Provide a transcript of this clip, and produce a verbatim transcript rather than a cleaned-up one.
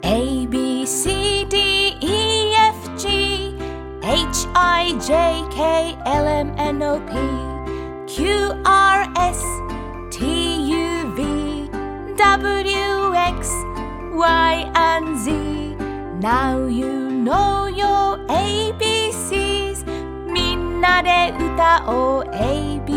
A, B, C, D, E, F, G, H, I, J, K, L, M, N, O, P, Q, R, S, T, U, V, W, X, Y, and Z. Now you know your エービーシーズ みんなで歌おう エービーシー